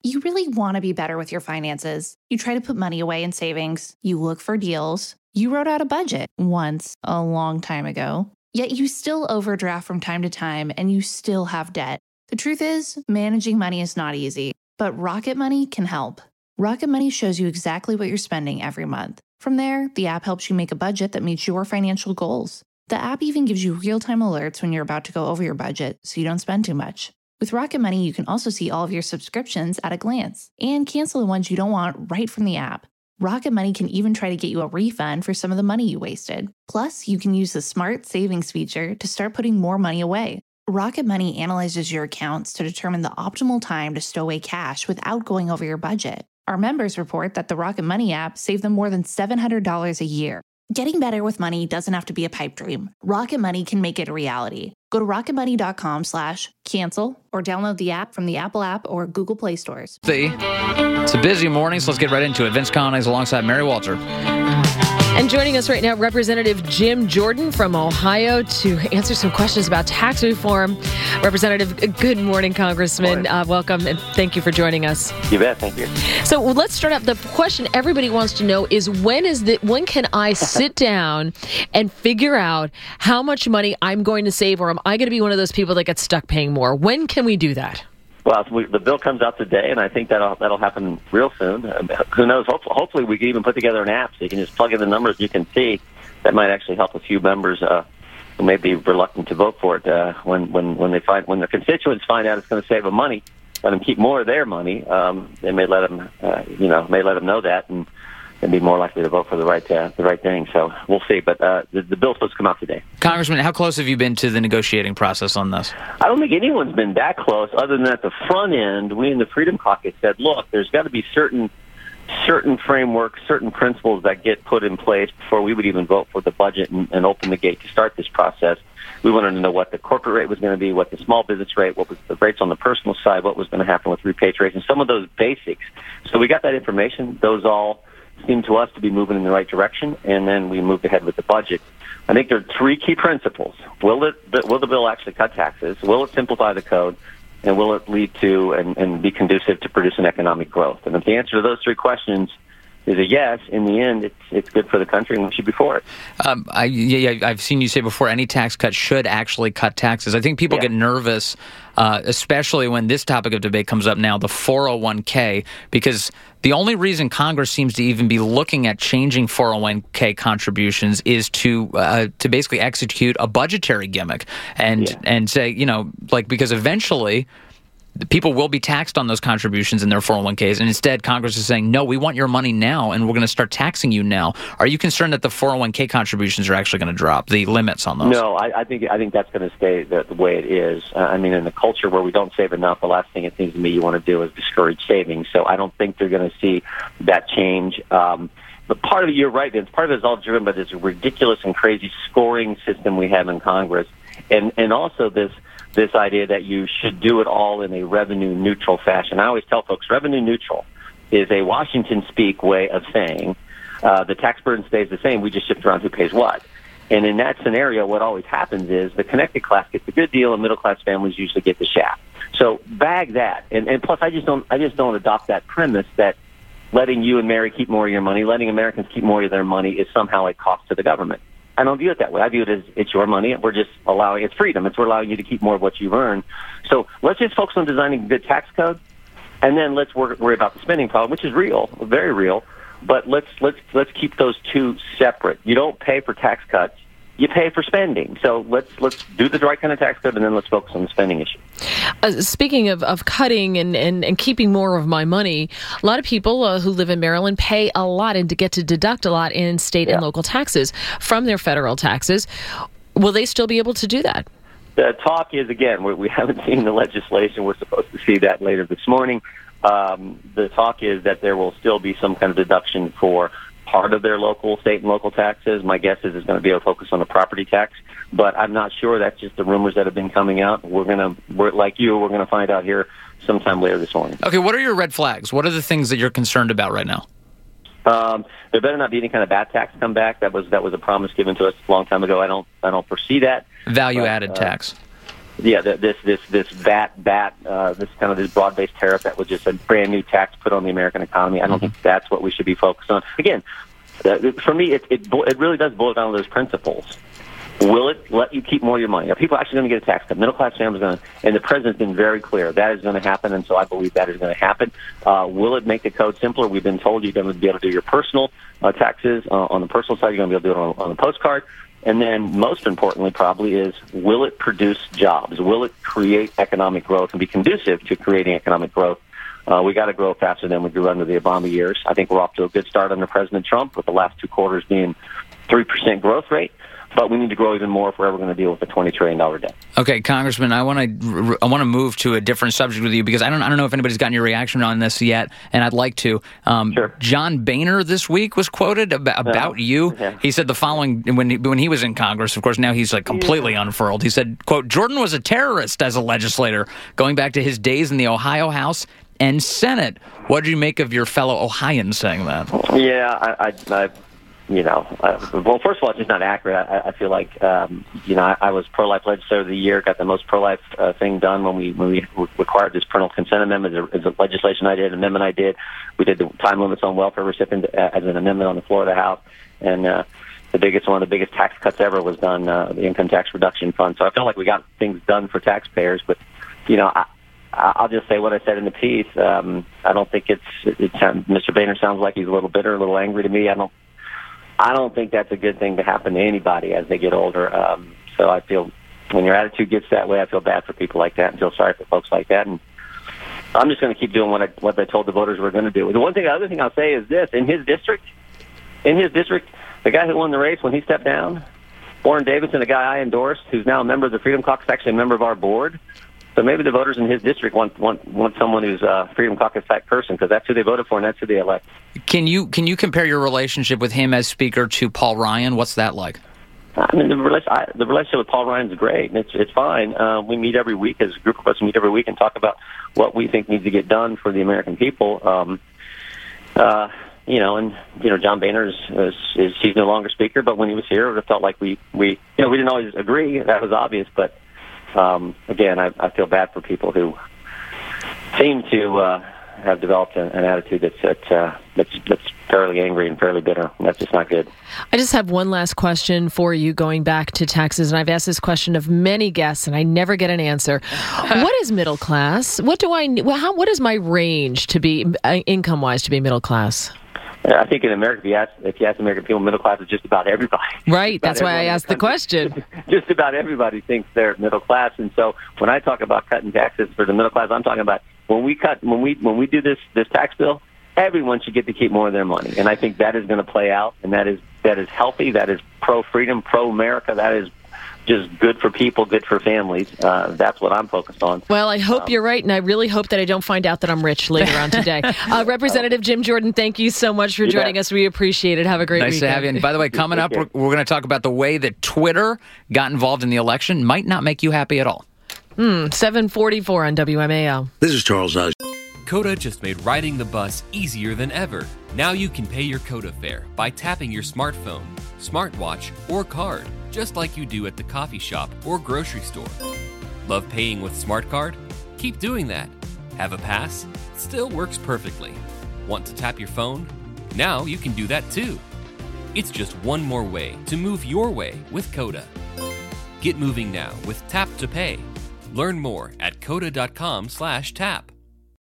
You really want to be better with your finances. You try to put money away in savings. You look for deals. You wrote out a budget once, a long time ago. Yet you still overdraft from time to time and you still have debt. The truth is, managing money is not easy, but Rocket Money can help. Rocket Money shows you exactly what you're spending every month. From there, the app helps you make a budget that meets your financial goals. The app even gives you real-time alerts when you're about to go over your budget so you don't spend too much. With Rocket Money, you can also see all of your subscriptions at a glance and cancel the ones you don't want right from the app. Rocket Money can even try to get you a refund for some of the money you wasted. Plus, you can use the Smart Savings feature to start putting more money away. Rocket Money analyzes your accounts to determine the optimal time to stow away cash without going over your budget. Our members report that the Rocket Money app saved them more than $700 a year. Getting better with money doesn't have to be a pipe dream. Rocket Money can make it a reality. Go to rocketmoney.com/cancel or download the app from the Apple app or Google Play stores. It's a busy morning, so let's get right into it. Vince Collins alongside Mary Walter. And joining us right now, Representative Jim Jordan from Ohio to answer some questions about tax reform. Representative, good morning, Congressman. Welcome, and thank you for joining us. You bet. Thank you. So let's start out. The question everybody wants to know is when can I sit down and figure out how much money I'm going to save, or am I going to be one of those people that gets stuck paying more? When can we do that? Well, the bill comes out today, and I think that'll happen real soon. Who knows? Hopefully, we can even put together an app so you can just plug in the numbers. You can see that might actually help a few members who may be reluctant to vote for it when their constituents find out it's going to save them money, let them keep more of their money. They may let them know that and be more likely to vote for the right thing. So we'll see. But the bill's supposed to come out today. Congressman, how close have you been to the negotiating process on this? I don't think anyone's been that close, other than at the front end, we in the Freedom Caucus said, look, there's got to be certain frameworks, certain principles that get put in place before we would even vote for the budget and open the gate to start this process. We wanted to know what the corporate rate was going to be, what the small business rate, what was the rates on the personal side, what was going to happen with repatriation, some of those basics. So we got that information. Those all seemed to us to be moving in the right direction, and then we moved ahead with the budget. I think there are three key principles. Will the bill actually cut taxes? Will it simplify the code? And will it lead to and be conducive to producing economic growth? And if the answer to those three questions is a yes, in the end, it's good for the country, and we should be for it. I've seen you say before, any tax cut should actually cut taxes. I think people get nervous, especially when this topic of debate comes up now, the 401k, because the only reason Congress seems to even be looking at changing 401k contributions is to basically execute a budgetary gimmick and say, because eventually people will be taxed on those contributions in their 401ks, and instead Congress is saying, no, we want your money now, and we're going to start taxing you now. Are you concerned that the 401k contributions are actually going to drop, the limits on those? No, I think that's going to stay the way it is. In the culture where we don't save enough, the last thing it seems to me you want to do is discourage savings. So I don't think they're going to see that change. But part of it, you're right, Vince, part of it is all driven by this ridiculous and crazy scoring system we have in Congress, and also this idea that you should do it all in a revenue-neutral fashion. I always tell folks, revenue-neutral is a Washington-speak way of saying the tax burden stays the same, we just shift around who pays what. And in that scenario, what always happens is the connected class gets a good deal, and middle-class families usually get the shaft. So bag that. And plus, I just don't adopt that premise that letting you and Mary keep more of your money, letting Americans keep more of their money is somehow a cost to the government. I don't view it that way. I view it as it's your money. We're just it's freedom. We're allowing you to keep more of what you've earned. So let's just focus on designing a good tax code, and then let's worry about the spending problem, which is real, very real. But let's keep those two separate. You don't pay for tax cuts. You pay for spending. So let's do the right kind of tax code, and then let's focus on the spending issue. Speaking of cutting and keeping more of my money, a lot of people who live in Maryland pay a lot and to get to deduct a lot in state and local taxes from their federal taxes. Will they still be able to do that? The talk is, again, we haven't seen the legislation. We're supposed to see that later this morning. The talk is that there will still be some kind of deduction for part of their state and local taxes. My guess is it's going to be a focus on the property tax, but I'm not sure. That's just the rumors that have been coming out. We're going to find out here sometime later this morning. Okay, what are your red flags? What are the things that you're concerned about right now? There better not be any kind of bad tax come back. That was a promise given to us a long time ago. I don't foresee that. Value-added tax. this VAT, this kind of this broad-based tariff that was just a brand new tax put on the American economy. I don't think that's what we should be focused on. Again, for me, it really does boil down to those principles. Will it let you keep more of your money? Are people actually going to get a tax cut? Middle-class families going to, and the president's been very clear that is going to happen, and so I believe that is going to happen. Will it make the code simpler? We've been told you're going to be able to do your personal taxes on the personal side. You're going to be able to do it on the postcard. And then, most importantly, probably is, will it produce jobs? Will it create economic growth and be conducive to creating economic growth? We got to grow faster than we grew under the Obama years. I think we're off to a good start under President Trump, with the last 2 quarters being 3% growth rate. But we need to grow even more if we're ever going to deal with a $20 trillion debt. Okay, Congressman, I want to move to a different subject with you, because I don't know if anybody's gotten your reaction on this yet, and I'd like to. Sure. John Boehner this week was quoted about you. Yeah. He said the following when he was in Congress. Of course, now he's like completely unfurled. He said, quote, "Jordan was a terrorist as a legislator, going back to his days in the Ohio House and Senate." What did you make of your fellow Ohioans saying that? Yeah, well, first of all, it's just not accurate. I feel like, I was pro-life legislator of the year, got the most pro-life thing done when we required this parental consent amendment as a legislation I did, an amendment I did. We did the time limits on welfare recipients as an amendment on the floor of the House. And one of the biggest tax cuts ever was done, the income tax reduction fund. So I feel like we got things done for taxpayers. But, I'll just say what I said in the piece. I don't think Mr. Boehner sounds like he's a little bitter, a little angry to me. I don't think that's a good thing to happen to anybody as they get older. So I feel when your attitude gets that way, I feel bad for people like that and feel sorry for folks like that. And I'm just going to keep doing what I told the voters we're going to do. The other thing I'll say is this: in his district, the guy who won the race when he stepped down, Warren Davidson, a guy I endorsed, who's now a member of the Freedom Caucus, actually a member of our board. So maybe the voters in his district want someone who's a Freedom Caucus type person, because that's who they voted for and that's who they elect. Can you compare your relationship with him as Speaker to Paul Ryan? What's that like? I mean, the relationship with Paul Ryan is great, and it's fine. We meet every week, as a group of us meet every week and talk about what we think needs to get done for the American people. John Boehner he's no longer Speaker, but when he was here, it felt like we didn't always agree. That was obvious, but. Again, I feel bad for people who seem to have developed an attitude that's fairly angry and fairly bitter. And that's just not good. I just have one last question for you, going back to taxes, and I've asked this question of many guests, and I never get an answer. What is middle class? What is my range to be income-wise to be middle class? I think in America, if you ask American people, middle class is just about everybody. Right, that's why I asked the question. Just about everybody thinks they're middle class, and so when I talk about cutting taxes for the middle class, I'm talking about when we do this tax bill, everyone should get to keep more of their money, and I think that is going to play out, and that is healthy, that is pro-freedom, pro-America, that is just good for people, good for families. That's what I'm focused on. Well, I hope you're right, and I really hope that I don't find out that I'm rich later on today. Representative Jim Jordan, thank you so much for joining us. We appreciate it. Have a great weekend. Nice to have you. And by the way, coming up, we're going to talk about the way that Twitter got involved in the election. Might not make you happy at all. 7:44 on WMAL. This is Charles Oz. Coda just made riding the bus easier than ever. Now you can pay your Coda fare by tapping your smartphone, smartwatch, or card, just like you do at the coffee shop or grocery store. Love paying with SmartCard? Keep doing that. Have a pass? Still works perfectly. Want to tap your phone? Now you can do that too. It's just one more way to move your way with Coda. Get moving now with Tap to Pay. Learn more at coda.com/tap.